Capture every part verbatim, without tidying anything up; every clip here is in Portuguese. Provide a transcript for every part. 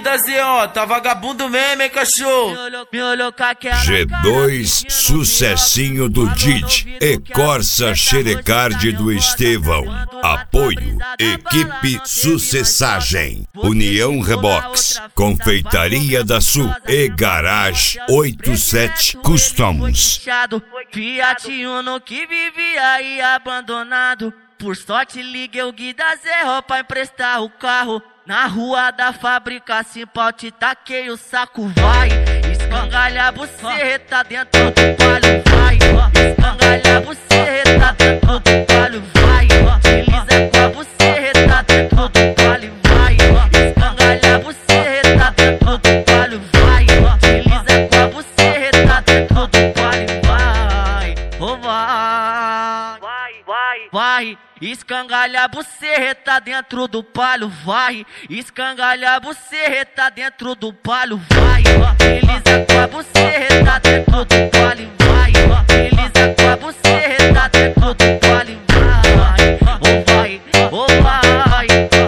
da Z O, tá vagabundo mesmo, hein, cachorro? G dois, sucessinho do Didi e Corsa Xerecard do Estevão. Apoio, equipe Sucessagem, União Rebox, Confeitaria da Sul e Garage oitenta e sete Customs. Fiat Uno que vivia aí abandonado. Por sorte liguei o Gui da Zé pra emprestar o carro. Na rua da fábrica Simpal te taquei o saco, vai. Escangalha buceta dentro do palio, vai. Escangalha buceta dentro do palio, vai. Desliza com a buceta dentro do palio, vai. Escangalha buceta dentro do palio, vai. Desliza com a buceta dentro do palio, vai. Oh, vai. Vai, vai, escangalha buceta dentro do palio, vai. Escangalha buceta dentro do palio, vai. Desliza com a buceta dentro do palio, vai. Desliza com a buceta dentro do palio, vai. Oh, vai, oh, vai.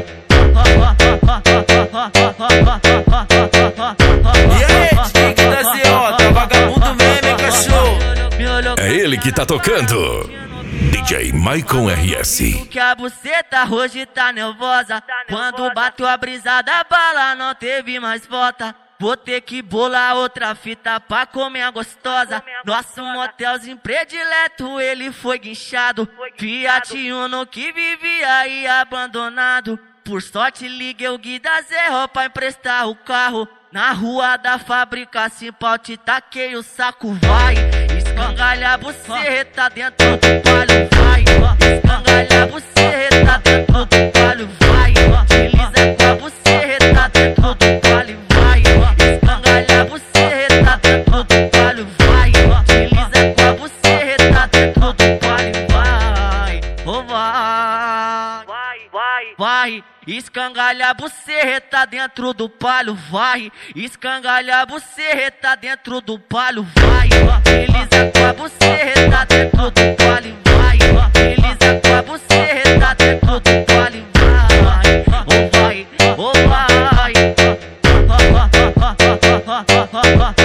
E aí, Gui da Z O, tá vagabundo mesmo, hein, cachorro? É ele que tá tocando. D J Maicon R S. Que a buceta hoje tá nervosa. Quando bateu a brisa da bala, não teve mais volta. Vou ter que bolar outra fita pra comer a gostosa. Nosso motelzinho predileto, ele foi guinchado. Fiat Uno que vivia aí abandonado. Por sorte liguei o Gui da Zé pra emprestar o carro. Na rua da fábrica Simpal te taquei o saco, vai. Escangalha buceta dentro do palio, vai. Escangalha buceta dentro do palio, vai. Desliza com a buceta dentro do palio, vai. Escangalha buceta dentro do palio, vai. Desliza com a buceta dentro do palio, vai. Oh, vai. Vai, vai, escangalha buceta dentro do palio, vai. Escangalha buceta dentro do palio, vai. Desliza com a buceta dentro do palio, vai. Desliza com a buceta dentro do palio, vai. Oh, vai, oh, vai.